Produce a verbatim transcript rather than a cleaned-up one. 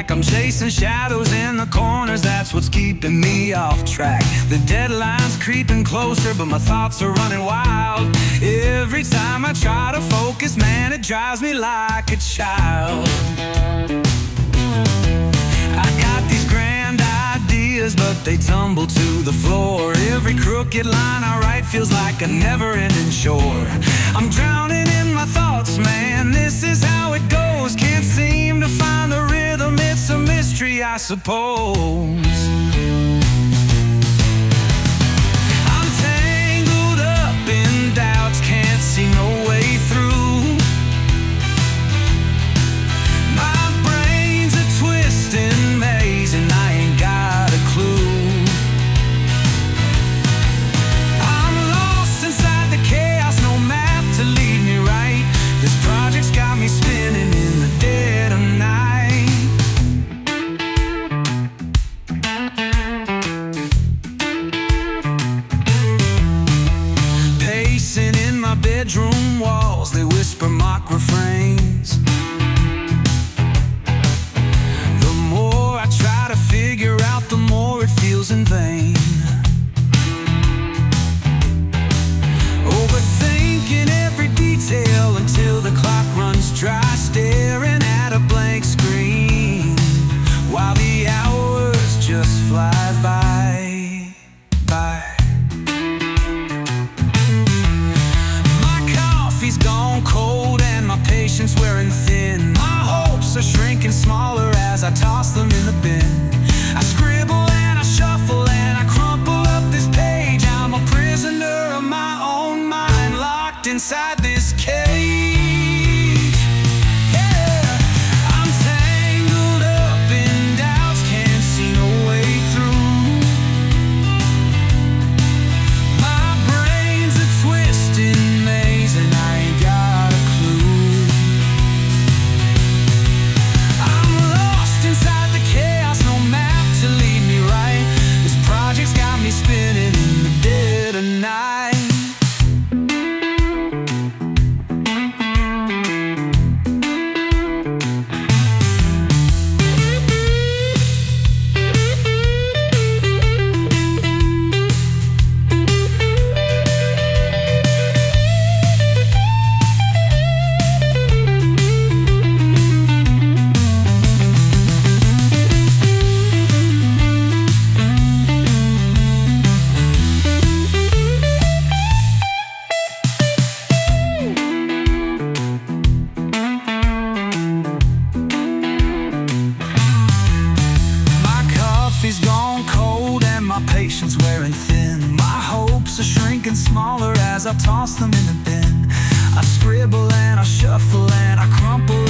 like I'm chasing shadows in the corners. That's what's keeping me off track. The deadline's creeping closer, but my thoughts are running wild. Every time I try to focus, man, it drives me like a child. I got these grand ideas, but they tumble to the floor. Every crooked line I write feels like a never-ending chore. I'm drowning in my thoughts, man, this is how it goes. Can't seem to find the rhythm, it's a mystery, I suppose. I'm tangled up in doubts, can't see no way through. My brain's a twisting maze and I ain't got a clue. I'm lost inside the chaos, no map to lead me right. This project's got me spinning in the dead of night. Pacing in my bedroom walls, they whisper mock refrains. The more I try to figure out, the more it feels in vain. Overthinking every detail until the clock runs dry, staring at a blank screen while the hours just fly by, by. My coffee's gone cold and my patience wearing thin. My hopes are shrinking smaller as I toss them in the bin. I scribble and I shuffle and I crumple up this page. I'm a prisoner of my own mind, locked inside this cage. Yeah, I'm tangled up in doubts, can't see no way through. My brain's a twisting maze and I ain't got a clue. I'm lost inside the chaos, no map to lead me right. This project's got me spinning in the dead of night. Coffee's gone cold and my patience wearing thin. My hopes are shrinking smaller as I toss them in the bin. I scribble and I shuffle and I crumple